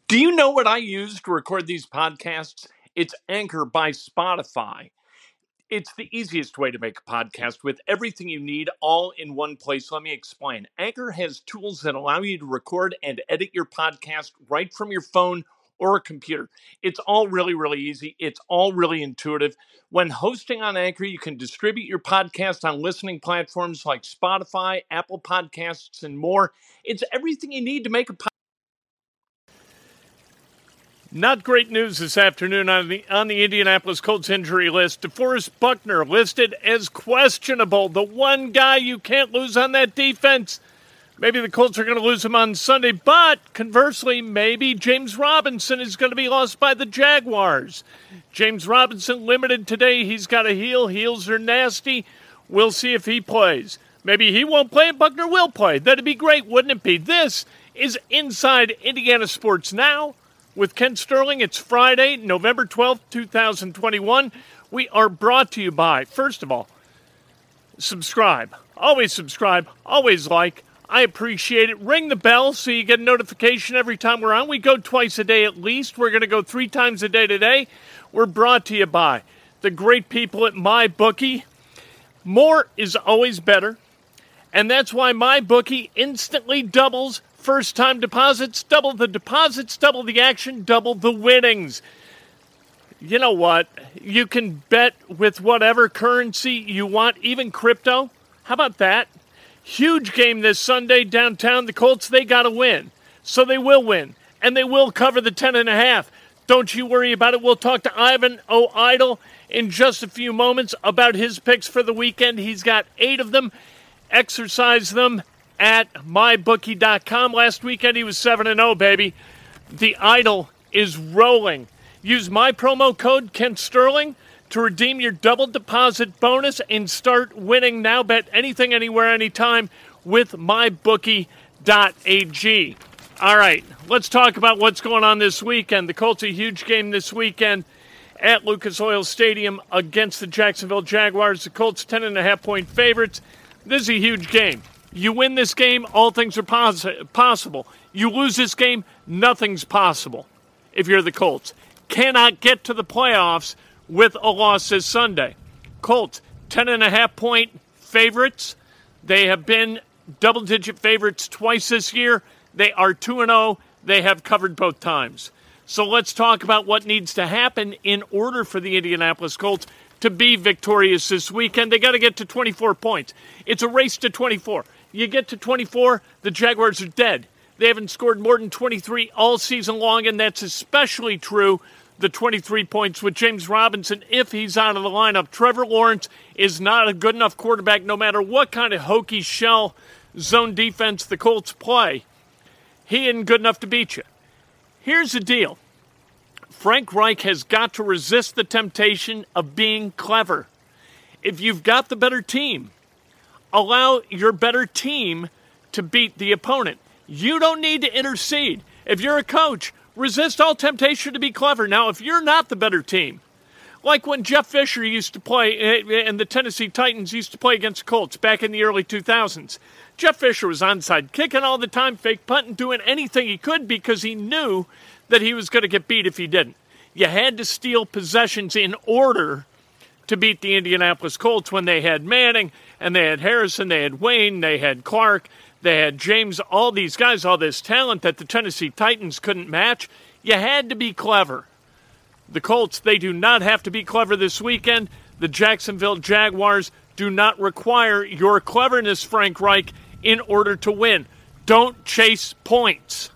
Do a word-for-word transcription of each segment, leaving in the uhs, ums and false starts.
Do you know what I use to record these podcasts? It's Anchor by Spotify. It's the easiest way to make a podcast with everything you need all in one place. Let me explain. Anchor has tools that allow you to record and edit your podcast right from your phone or a computer. It's all really, really easy. It's all really intuitive. When hosting on Anchor, you can distribute your podcast on listening platforms like Spotify, Apple Podcasts, and more. It's everything you need to make a podcast. Not great news this afternoon on the on the Indianapolis Colts injury list. DeForest Buckner listed as questionable, the one guy you can't lose on that defense. Maybe the Colts are going to lose him on Sunday, but conversely, maybe James Robinson is going to be lost by the Jaguars. James Robinson limited today. He's got a heel. Heels are nasty. We'll see if he plays. Maybe he won't play and Buckner will play. That'd be great, wouldn't it be? This is Inside Indiana Sports Now with Ken Sterling. It's Friday, November twelfth, twenty twenty-one. We are brought to you by, first of all, subscribe. Always subscribe. Always like. I appreciate it. Ring the bell so you get a notification every time we're on. We go twice a day at least. We're going to go three times a day today. We're brought to you by the great people at MyBookie. More is always better, and that's why MyBookie instantly doubles first-time deposits, double the deposits, double the action, double the winnings. You know what? You can bet with whatever currency you want, even crypto. How about that? Huge game this Sunday downtown. The Colts, they got to win. So they will win, and they will cover the ten and a half. Don't you worry about it. We'll talk to Ivan O'Idle in just a few moments about his picks for the weekend. He's got eight of them. Exercise them at my bookie dot com. Last weekend he was seven and oh, baby. The Idol is rolling. Use my promo code Ken Sterling to redeem your double deposit bonus and start winning now. Bet anything, anywhere, anytime with my bookie dot a g. All right, let's talk about what's going on this weekend. The Colts, a huge game this weekend at Lucas Oil Stadium against the Jacksonville Jaguars. The Colts ten and a half point favorites. This is a huge game. You win this game, all things are poss- possible. You lose this game, nothing's possible if you're the Colts. Cannot get to the playoffs with a loss this Sunday. Colts, ten and a half point favorites. They have been double-digit favorites twice this year. They are two and oh. They have covered both times. So let's talk about what needs to happen in order for the Indianapolis Colts to be victorious this weekend. They got to get to twenty-four points. It's a race to twenty-four. You get to twenty-four, the Jaguars are dead. They haven't scored more than twenty-three all season long, and that's especially true, the twenty-three points with James Robinson, if he's out of the lineup. Trevor Lawrence is not a good enough quarterback no matter what kind of hokey shell zone defense the Colts play. He isn't good enough to beat you. Here's the deal. Frank Reich has got to resist the temptation of being clever. If you've got the better team, allow your better team to beat the opponent. You don't need to intercede. If you're a coach, resist all temptation to be clever. Now, if you're not the better team, like when Jeff Fisher used to play and the Tennessee Titans used to play against the Colts back in the early two thousands, Jeff Fisher was onside kicking all the time, fake punting, doing anything he could because he knew that he was going to get beat if he didn't. You had to steal possessions in order to beat the Indianapolis Colts when they had Manning and they had Harrison, they had Wayne, they had Clark, they had James, all these guys, all this talent that the Tennessee Titans couldn't match. You had to be clever. The Colts, they do not have to be clever this weekend. The Jacksonville Jaguars do not require your cleverness, Frank Reich, in order to win. Don't chase points.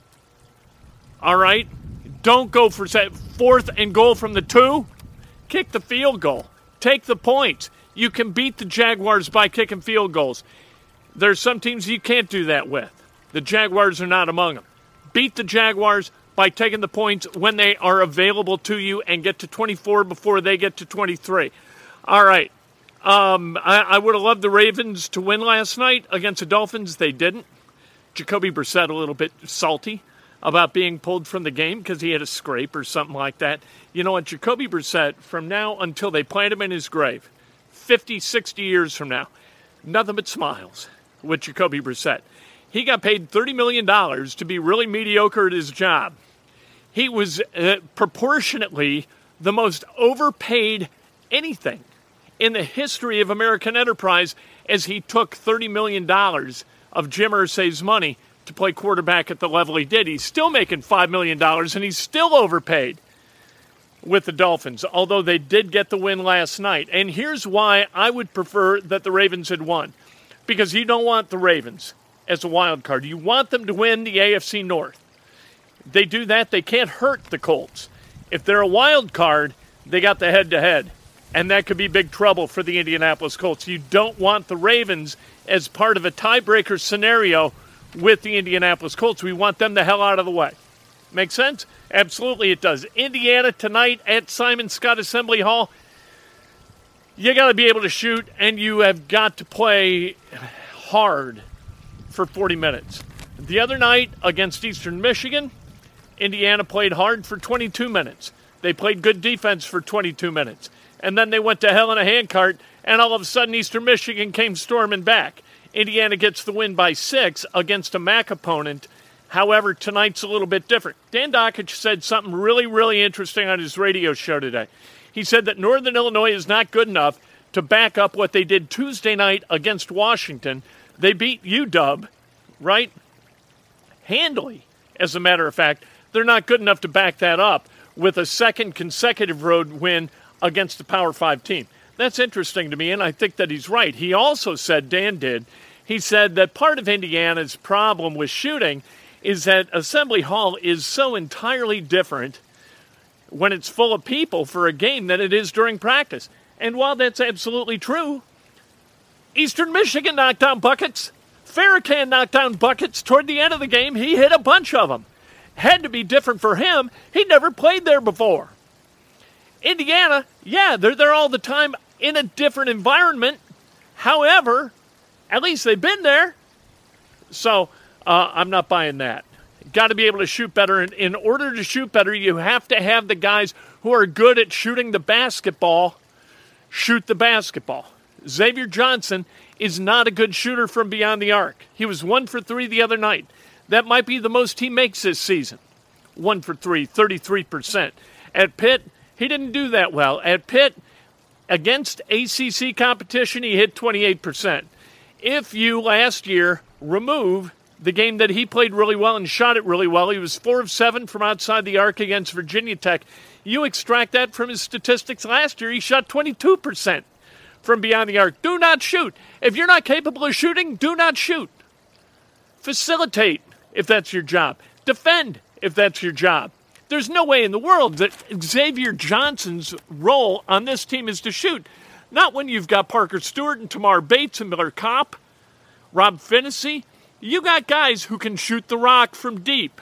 All right? Don't go for fourth and goal from the two. Kick the field goal. Take the points. You can beat the Jaguars by kicking field goals. There's some teams you can't do that with. The Jaguars are not among them. Beat the Jaguars by taking the points when they are available to you and get to twenty-four before they get to twenty-three. All right. Um, I, I would have loved the Ravens to win last night against the Dolphins. They didn't. Jacoby Brissett a little bit salty about being pulled from the game because he had a scrape or something like that. You know what? Jacoby Brissett, from now until they plant him in his grave, fifty, sixty years from now, nothing but smiles with Jacoby Brissett. He got paid thirty million dollars to be really mediocre at his job. He was uh, proportionately the most overpaid anything in the history of American enterprise, as he took thirty million dollars of Jim Irsay's money to play quarterback at the level he did. He's still making five million dollars, and he's still overpaid with the Dolphins, although they did get the win last night. And here's why I would prefer that the Ravens had won. Because you don't want the Ravens as a wild card. You want them to win the A F C North. If they do that, they can't hurt the Colts. If they're a wild card, they got the head-to-head. And that could be big trouble for the Indianapolis Colts. You don't want the Ravens as part of a tiebreaker scenario with the Indianapolis Colts. We want them the hell out of the way. Make sense? Absolutely it does. Indiana tonight at Simon Scott Assembly Hall. You got to be able to shoot, and you have got to play hard for forty minutes. The other night against Eastern Michigan, Indiana played hard for twenty-two minutes. They played good defense for twenty-two minutes. And then they went to hell in a handcart, and all of a sudden Eastern Michigan came storming back. Indiana gets the win by six against a M A C opponent. However, tonight's a little bit different. Dan Dakich said something really, really interesting on his radio show today. He said that Northern Illinois is not good enough to back up what they did Tuesday night against Washington. They beat U W, right? Handily, as a matter of fact. They're not good enough to back that up with a second consecutive road win against a Power Five team. That's interesting to me, and I think that he's right. He also said, Dan did, he said that part of Indiana's problem with shooting is that Assembly Hall is so entirely different when it's full of people for a game than it is during practice. And while that's absolutely true, Eastern Michigan knocked down buckets. Farrakhan knocked down buckets toward the end of the game. He hit a bunch of them. Had to be different for him. He never played there before. Indiana, yeah, they're there all the time in a different environment. However, at least they've been there. So uh, I'm not buying that. Got to be able to shoot better. And in order to shoot better, you have to have the guys who are good at shooting the basketball shoot the basketball. Xavier Johnson is not a good shooter from beyond the arc. He was one for three the other night. That might be the most he makes this season. One for three, thirty-three percent. At Pitt, he didn't do that well. At Pitt, against A C C competition, he hit twenty-eight percent. If you, last year, remove the game that he played really well and shot it really well, he was four of seven from outside the arc against Virginia Tech. You extract that from his statistics last year, he shot twenty-two percent from beyond the arc. Do not shoot. If you're not capable of shooting, do not shoot. Facilitate, if that's your job. Defend, if that's your job. There's no way in the world that Xavier Johnson's role on this team is to shoot. Not when you've got Parker Stewart and Tamar Bates and Miller Kopp, Rob Finney. You got guys who can shoot the rock from deep.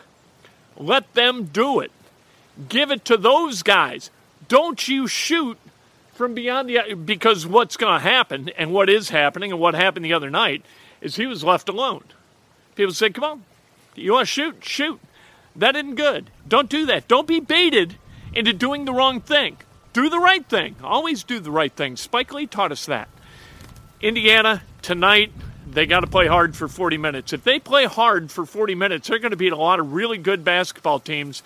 Let them do it. Give it to those guys. Don't you shoot from beyond the... Because what's going to happen, and what is happening, and what happened the other night, is he was left alone. People say, come on, you want to shoot? Shoot. That isn't good. Don't do that. Don't be baited into doing the wrong thing. Do the right thing. Always do the right thing. Spike Lee taught us that. Indiana, tonight, they got to play hard for forty minutes. If they play hard for forty minutes, they're going to beat a lot of really good basketball teams.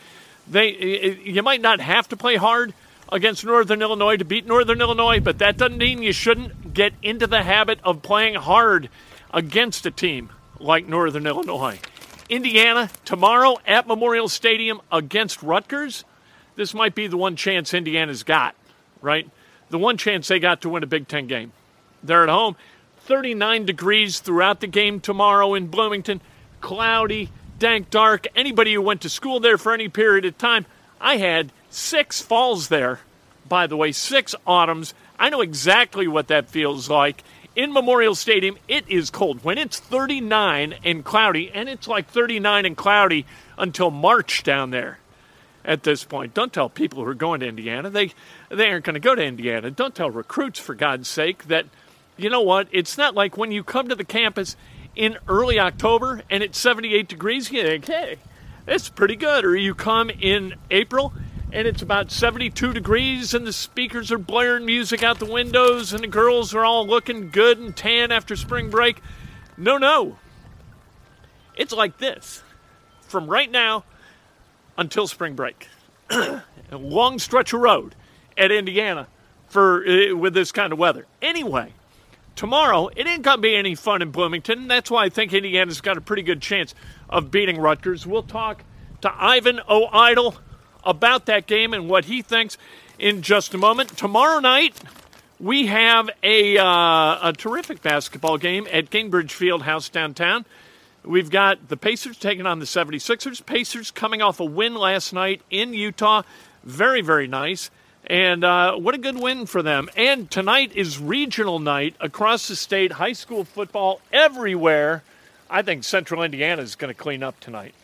They, you might not have to play hard against Northern Illinois to beat Northern Illinois, but that doesn't mean you shouldn't get into the habit of playing hard against a team like Northern Illinois. Indiana, tomorrow at Memorial Stadium against Rutgers. This might be the one chance Indiana's got, right? The one chance they got to win a Big Ten game. They're at home. thirty-nine degrees throughout the game tomorrow in Bloomington. Cloudy, dank, dark. Anybody who went to school there for any period of time, I had six falls there, by the way, six autumns. I know exactly what that feels like. In Memorial Stadium, it is cold. When it's thirty-nine and cloudy, and it's like thirty-nine and cloudy until March down there at this point. Don't tell people who are going to Indiana. They, they aren't going to go to Indiana. Don't tell recruits, for God's sake, that, you know what, it's not like when you come to the campus in early October and it's seventy-eight degrees, you think, hey, it's pretty good. Or you come in April and it's about seventy-two degrees and the speakers are blaring music out the windows and the girls are all looking good and tan after spring break. No, no. It's like this. From right now until spring break. A long stretch of road at Indiana for uh, with this kind of weather. Anyway, tomorrow, it ain't going to be any fun in Bloomington. That's why I think Indiana's got a pretty good chance of beating Rutgers. We'll talk to Ivan O'Idle about that game and what he thinks in just a moment. Tomorrow night, we have a, uh, a terrific basketball game at Gainbridge Fieldhouse downtown. We've got the Pacers taking on the seventy-sixers. Pacers coming off a win last night in Utah. Very, very nice. And uh, what a good win for them. And tonight is regional night across the state, high school football everywhere. I think Central Indiana is going to clean up tonight.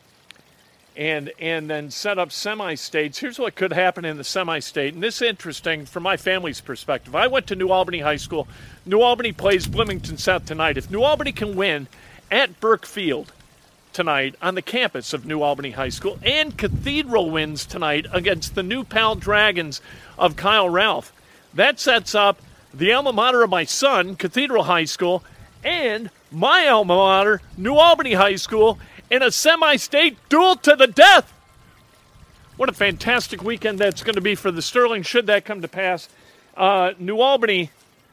And and then set up semi-states. Here's what could happen in the semi-state. And this is interesting from my family's perspective. I went to New Albany High School. New Albany plays Bloomington South tonight. If New Albany can win at Burke Field tonight on the campus of New Albany High School, and Cathedral wins tonight against the New Pal Dragons of Kyle Ralph, that sets up the alma mater of my son, Cathedral High School, and my alma mater, New Albany High School, in a semi-state duel to the death. What a fantastic weekend that's going to be for the Sterling, should that come to pass. Uh, New Albany,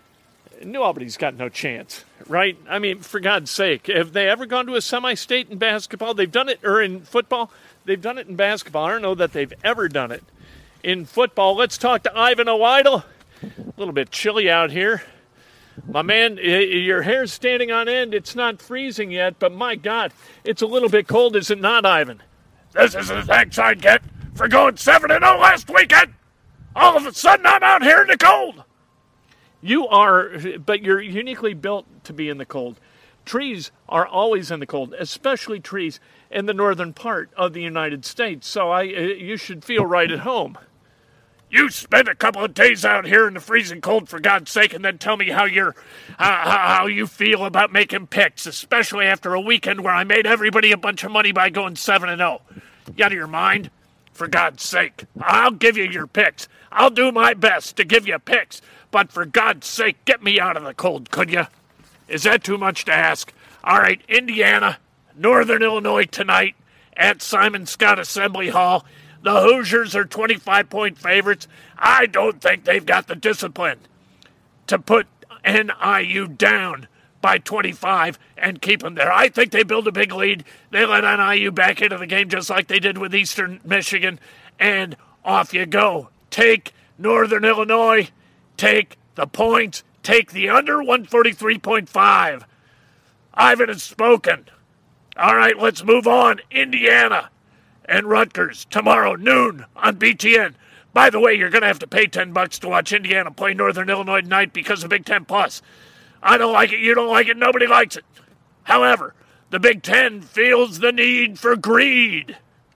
New Albany's got no chance, right? I mean, for God's sake, have they ever gone to a semi-state in basketball? They've done it, or in football. They've done it in basketball. I don't know that they've ever done it in football. Let's talk to Ivan O'Idle. A little bit chilly out here. My man, your hair's standing on end. It's not freezing yet, but my God, it's a little bit cold, is it not, Ivan? This is the thanks I get for going seven and oh last weekend. All of a sudden, I'm out here in the cold. You are, but you're uniquely built to be in the cold. Trees are always in the cold, especially trees in the northern part of the United States. So I, you should feel right at home. You spend a couple of days out here in the freezing cold, for God's sake, and then tell me how you're, uh, how you feel about making picks, especially after a weekend where I made everybody a bunch of money by going seven and oh. You out of your mind? For God's sake, I'll give you your picks. I'll do my best to give you picks, but for God's sake, get me out of the cold, could you? Is that too much to ask? All right, Indiana, Northern Illinois tonight at Simon Scott Assembly Hall. The Hoosiers are twenty-five point favorites. I don't think they've got the discipline to put N I U down by twenty-five and keep them there. I think they build a big lead. They let N I U back into the game just like they did with Eastern Michigan, and off you go. Take Northern Illinois. Take the points. Take the under one forty-three point five. Ivan has spoken. All right, let's move on. Indiana and Rutgers tomorrow noon on B T N. By the way, you're going to have to pay ten bucks to watch Indiana play Northern Illinois tonight because of Big Ten Plus. I don't like it. You don't like it. Nobody likes it. However, the Big Ten feels the need for greed.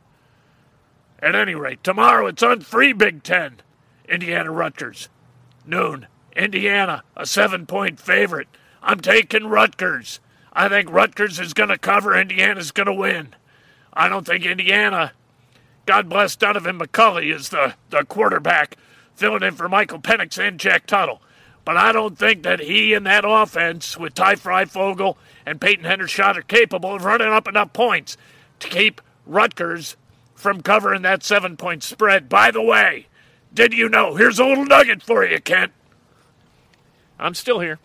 At any rate, tomorrow it's on free Big Ten. Indiana Rutgers noon. Indiana, a seven-point favorite. I'm taking Rutgers. I think Rutgers is going to cover. Indiana's going to win. I don't think Indiana, God bless Donovan McCulley, is the, the quarterback filling in for Michael Penix and Jack Tuttle. But I don't think that he and that offense with Ty Freifogel and Peyton Hendershot are capable of running up enough points to keep Rutgers from covering that seven-point spread. By the way, did you know? Here's a little nugget for you, Kent. I'm still here.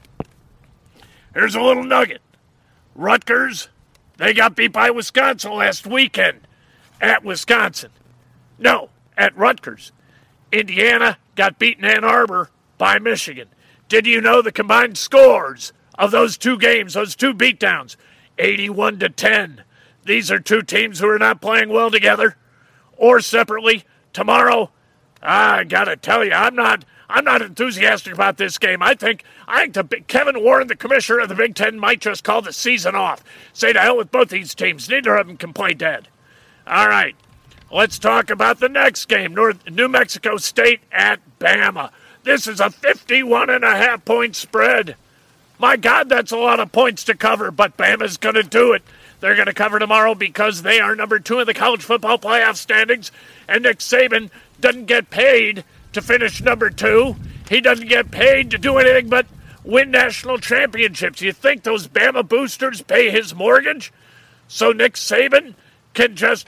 Here's a little nugget. Rutgers, they got beat by Wisconsin last weekend at Wisconsin. No, at Rutgers. Indiana got beaten in Ann Arbor by Michigan. Did you know the combined scores of those two games, those two beatdowns? eighty-one to ten. These are two teams who are not playing well together or separately. Tomorrow, I got to tell you, I'm not I'm not enthusiastic about this game. I think I think the, Kevin Warren, the commissioner of the Big Ten, might just call the season off. Say to hell with both these teams. Neither of them can play dead. All right, let's talk about the next game. North, New Mexico State at Bama. This is a fifty-one and a half point spread. My God, that's a lot of points to cover, but Bama's going to do it. They're going to cover tomorrow because they are number two in the college football playoff standings, and Nick Saban doesn't get paid to finish number two. He doesn't get paid to do anything but win national championships. You think those Bama boosters pay his mortgage so Nick Saban can just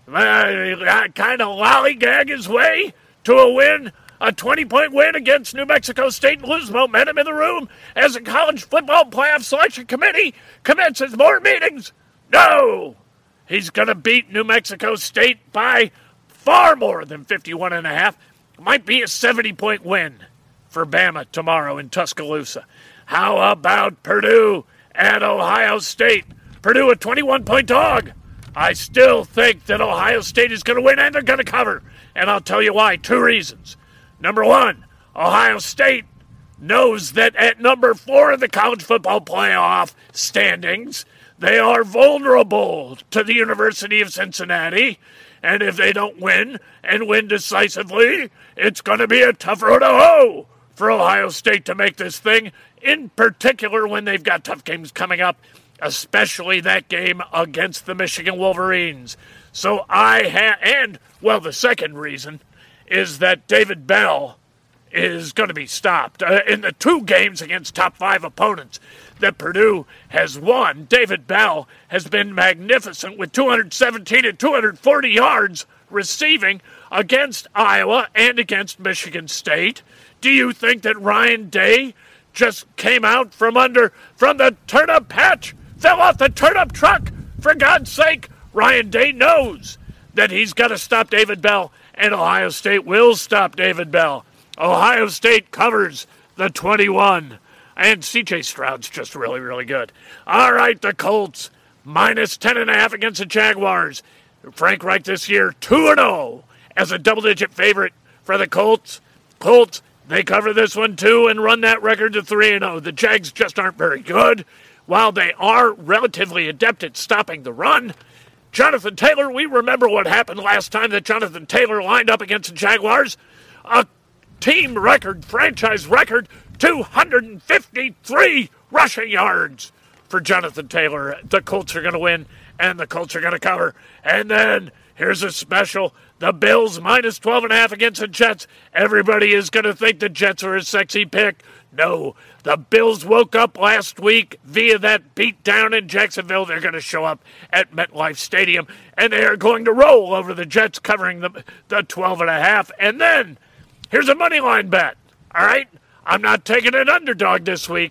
uh, kind of lollygag his way to a win, a twenty-point win against New Mexico State and lose momentum in the room as the College Football Playoff Selection Committee commences more meetings? No! He's going to beat New Mexico State by far more than fifty-one and a half. Might be a seventy-point win for Bama tomorrow in Tuscaloosa. How about Purdue at Ohio State? Purdue a twenty-one-point dog. I still think that Ohio State is going to win and they're going to cover. And I'll tell you why. Two reasons. Number one, Ohio State knows that at number four in the college football playoff standings, they are vulnerable to the University of Cincinnati. And if they don't win and win decisively, it's going to be a tough road to hoe for Ohio State to make this thing, in particular when they've got tough games coming up, especially that game against the Michigan Wolverines. So I have, and, well, the second reason is that David Bell is going to be stopped. Uh, in the two games against top five opponents that Purdue has won, David Bell has been magnificent with two hundred seventeen and two hundred forty yards receiving against Iowa and against Michigan State. Do you think that Ryan Day just came out from under, from the turnip patch, fell off the turnip truck? For God's sake, Ryan Day knows that he's got to stop David Bell, and Ohio State will stop David Bell. Ohio State covers the twenty-one. And C J Stroud's just really, really good. All right, the Colts, minus ten and a half against the Jaguars. Frank Reich this year, two and oh as a double-digit favorite for the Colts. Colts, they cover this one too and run that record to three and oh. The Jags just aren't very good. While they are relatively adept at stopping the run, Jonathan Taylor, we remember what happened last time that Jonathan Taylor lined up against the Jaguars. A team record, franchise record, two hundred fifty-three rushing yards for Jonathan Taylor. The Colts are going to win, and the Colts are going to cover. And then here's a special. The Bills minus twelve and a half against the Jets. Everybody is going to think the Jets are a sexy pick. No, the Bills woke up last week via that beatdown in Jacksonville. They're going to show up at MetLife Stadium, and they are going to roll over the Jets, covering the, the twelve and a half. And then here's a money line bet. All right? I'm not taking an underdog this week.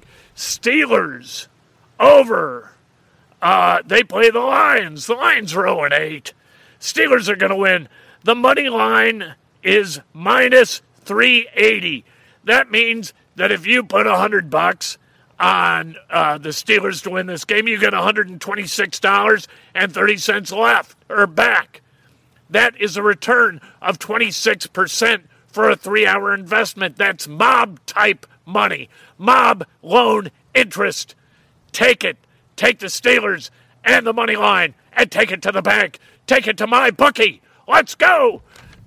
Steelers over. Uh, they play the Lions. The Lions are oh and eight. Steelers are going to win. The money line is minus three eighty. That means that if you put one hundred bucks on uh, the Steelers to win this game, you get one hundred twenty-six dollars and thirty cents left or back. That is a return of twenty-six percent for a three-hour investment. That's mob-type money. Mob loan interest. Take it. Take the Steelers and the money line and take it to the bank. Take it to my bookie. Let's go.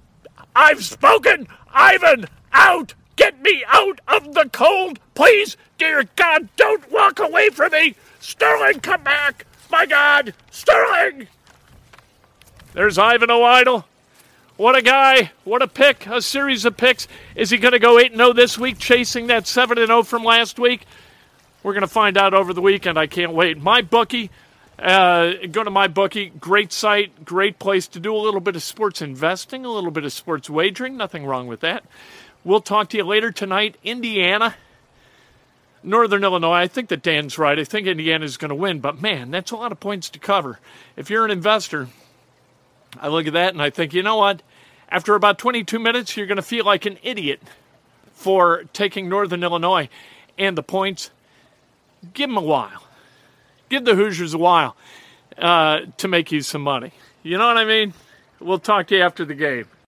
I've spoken. Ivan, out. Get me out of the cold. Please, dear God, don't walk away from me. Sterling, come back. My God, Sterling. There's Ivan O'Idle. What a guy. What a pick. A series of picks. Is he going to go eight and oh this week, chasing that seven and oh from last week? We're going to find out over the weekend. I can't wait. MyBookie. Uh, go to MyBookie. Great site. Great place to do a little bit of sports investing, a little bit of sports wagering. Nothing wrong with that. We'll talk to you later tonight. Indiana, Northern Illinois. I think that Dan's right. I think Indiana's going to win. But, man, that's a lot of points to cover. If you're an investor, I look at that and I think, you know what? After about twenty-two minutes, you're going to feel like an idiot for taking Northern Illinois and the points. Give them a while. Give the Hoosiers a while uh, to make you some money. You know what I mean? We'll talk to you after the game.